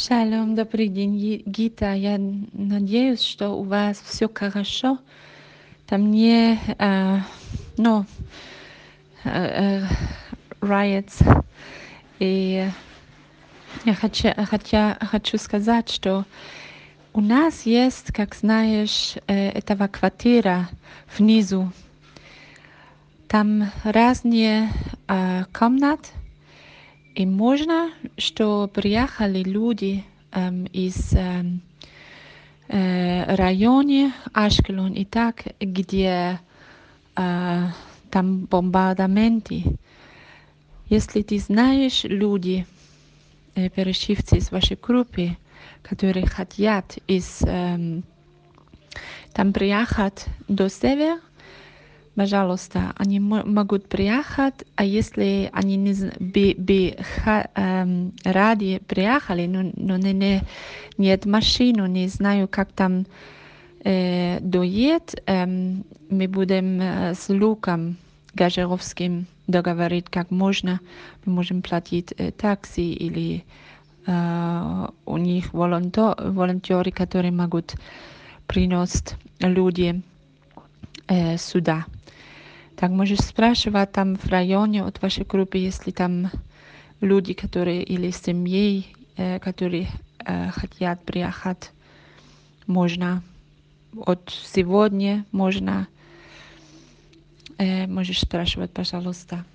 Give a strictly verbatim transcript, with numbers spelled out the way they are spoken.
Шалом, добрый день, Ги- Гита. Я н- надеюсь, что у вас все хорошо. Там не, э, ну, э, э, riots. И я хочу, хотя, хочу сказать, что у нас есть, как знаешь, э, этого квартира внизу. Там разные э, комнаты. И можно, что приехали люди эм, из эм, э, районе Ашкелон и так, где э, там бомбардменты. Если ты знаешь люди, э, перешивцы из вашей группы, которые хотят из эм, там приехать до севера, пожалуйста, они мо- могут приехать, а если они не з- бы, бы ха- эм, ради приехали, но, но не, не, нет машины, не знаю, как там э, доедет, эм, мы будем э, с Луком Гажеровским договорить, как можно. Мы можем платить э, такси или э, у них волонто- волонтеры, которые могут приносить люди э, сюда. Так можешь спрашивать там в районе от вашей группы, если там люди, которые или семьи, э, которые э, хотят приехать, можно. От сегодня можно. Э, можешь спрашивать, пожалуйста.